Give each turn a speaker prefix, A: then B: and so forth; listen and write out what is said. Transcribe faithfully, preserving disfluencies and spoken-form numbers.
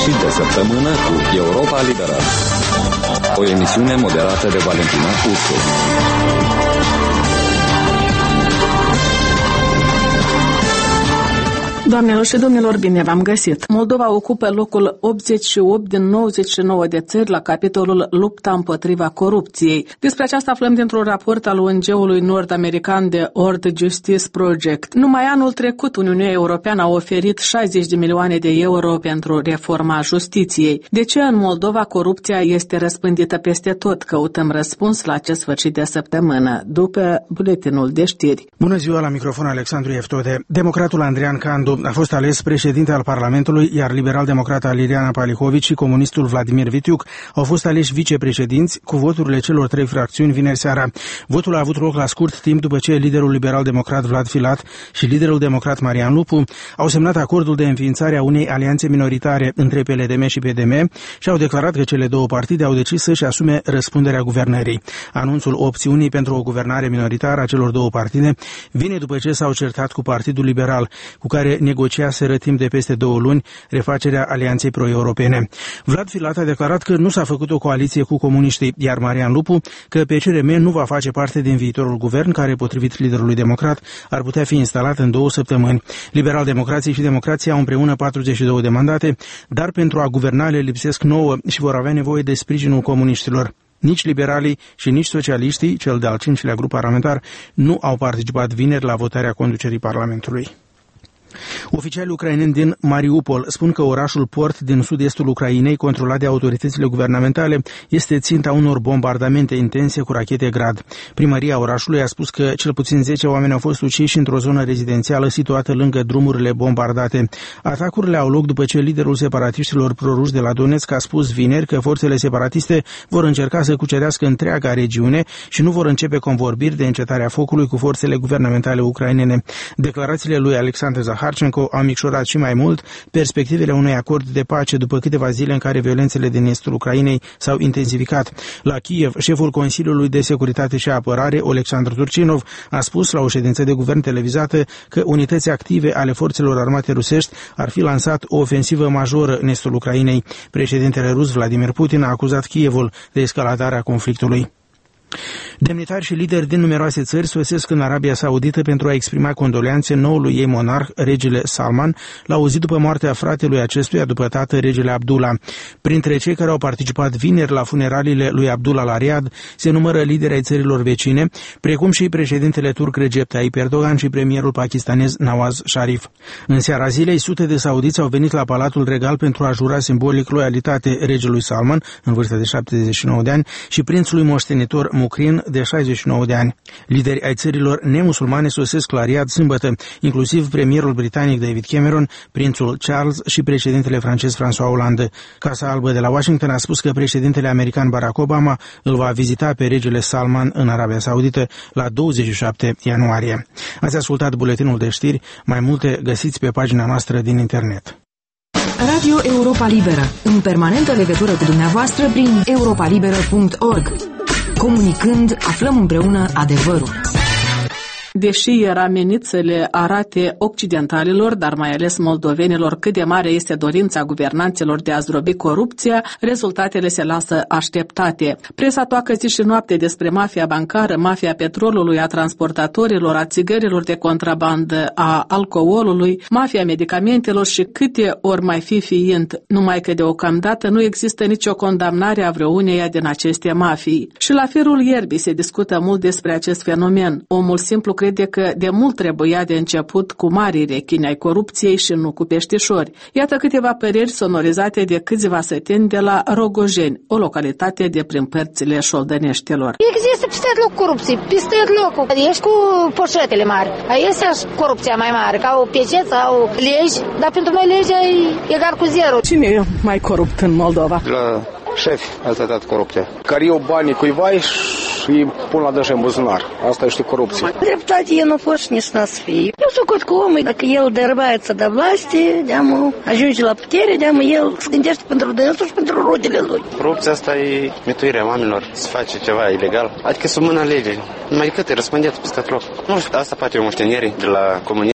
A: sfârșit de săptămână cu Europa Liberă. O emisiune moderată de Valentina Ursu.
B: Doamnelor și domnilor, bine v-am găsit! Moldova ocupă locul optzeci și opt din nouăzeci și nouă de țări la capitolul Lupta împotriva corupției. Despre aceasta aflăm dintr-un raport al O N G-ului nord-american de World Justice Project. Numai anul trecut, Uniunea Europeană a oferit șaizeci de milioane de euro pentru reforma justiției. De ce în Moldova corupția este răspândită peste tot? Căutăm răspuns la acest sfârșit de săptămână, după buletinul de știri.
C: Bună ziua, la microfon Alexandru Eftode. Democratul Andrian Candu a fost ales președinte al Parlamentului, iar liberal-democrata Liliana Palihovici și comunistul Vladimir Vitiuc au fost aleși vicepreședinți cu voturile celor trei fracțiuni vineri seara. Votul a avut loc la scurt timp după ce liderul liberal-democrat Vlad Filat și liderul democrat Marian Lupu au semnat acordul de înființare a unei alianțe minoritare între P L D M și P D M și au declarat că cele două partide au decis să-și asume răspunderea guvernării. Anunțul opțiunii pentru o guvernare minoritară a celor două partide vine după ce s-au certat cu Partidul Liberal, cu care negociaseră timp de peste două luni refacerea alianței pro-europene. Vlad Filat a declarat că nu s-a făcut o coaliție cu comuniștii, iar Marian Lupu că P C R M nu va face parte din viitorul guvern care, potrivit liderului democrat, ar putea fi instalat în două săptămâni. Liberal-democrații și democrații au împreună patruzeci și două de mandate, dar pentru a guverna le lipsesc nouă și vor avea nevoie de sprijinul comuniștilor. Nici liberalii și nici socialiștii, cel de-al cincilea grup parlamentar, nu au participat vineri la votarea conducerii Parlamentului. Oficialii ucraineni din Mariupol spun că orașul port din sud-estul Ucrainei, controlat de autoritățile guvernamentale, este ținta unor bombardamente intense cu rachete Grad. Primăria orașului a spus că cel puțin zece oameni au fost uciși într-o zonă rezidențială situată lângă drumurile bombardate. Atacurile au loc după ce liderul separatiștilor proruși de la Donetsk a spus vineri că forțele separatiste vor încerca să cucerească întreaga regiune și nu vor începe convorbiri de încetarea focului cu forțele guvernamentale ucrainene. Declarațiile lui Alexandru Zaharchenko au micșorat și mai mult perspectivele unui acord de pace după câteva zile în care violențele din estul Ucrainei s-au intensificat. La Kiev, șeful Consiliului de Securitate și Apărare, Oleksandr Turcinov, a spus la o ședință de guvern televizată că unități active ale forțelor armate rusești ar fi lansat o ofensivă majoră în estul Ucrainei. Președintele rus Vladimir Putin a acuzat Kievul de escaladarea conflictului. Demnitari și lideri din numeroase țări sosesc în Arabia Saudită pentru a exprima condoleanțe noului ei monarh, regele Salman, la o zi după moartea fratelui acestuia după tată, regele Abdullah. Printre cei care au participat vineri la funeraliile lui Abdullah la Riyadh se numără lideri ai țărilor vecine, precum și președintele turc Recep Tayyip Erdogan și premierul pakistanez Nawaz Sharif. În seara zilei, sute de saudiți au venit la Palatul Regal pentru a jura simbolic loialitate regelui Salman, în vârstă de șaptezeci și nouă de ani, și prințului moștenitor Mukrin, de șaizeci și nouă de ani. Lideri ai țărilor nemusulmane sosesc la Riyadh sâmbătă, inclusiv premierul britanic David Cameron, prințul Charles și președintele francez François Hollande. Casa Albă de la Washington a spus că președintele american Barack Obama îl va vizita pe regele Salman în Arabia Saudită la douăzeci și șapte ianuarie. Ați ascultat buletinul de știri, mai multe găsiți pe pagina noastră din internet.
D: Radio Europa Liberă, în permanentă legătură cu dumneavoastră prin europa liberă punct org. Comunicând, aflăm împreună adevărul.
B: Deși era menit să le arate occidentalilor, dar mai ales moldovenilor, cât de mare este dorința guvernanților de a zdrobi corupția, rezultatele se lasă așteptate. Presa toacă zi și noapte despre mafia bancară, mafia petrolului, a transportatorilor, a țigărilor de contrabandă, a alcoolului, mafia medicamentelor și câte ori mai fi fiind, numai că deocamdată nu există nicio condamnare a vreuneia din aceste mafii. Și la firul ierbii se discută mult despre acest fenomen. Omul simplu crede că de mult trebuia de început cu mari rechini ai corupției și nu cu peștișori. Iată câteva păreri sonorizate de câțiva săteni de la Rogojeni, o localitate de prin părțile șoldăneștilor.
E: Există peste loc corupție, peste locul. Ești cu poșetele mari. Este corupția mai mare, ca o pecet sau legi, dar pentru noi legea e egal cu zero.
B: Cine e mai corupt în Moldova?
F: La șefi a tratat corupția. Care iau banii cuiva și îi pun la dășe în buzunar. Asta este corupție.
G: Dreptate e nu fost și nici n-a să fie. Eu sunt cu omul, dacă el dărbaieță de vlasti, de-amă ajunge la putere, de-amă el se gândește pentru dânsul și pentru rudele lui.
H: Corupția asta e mituirea oamenilor, să face ceva ilegal. Adică sub mâna legii. Numai decât e răspândită peste tot loc. Nu știu, asta poate o moștenire de la comunism.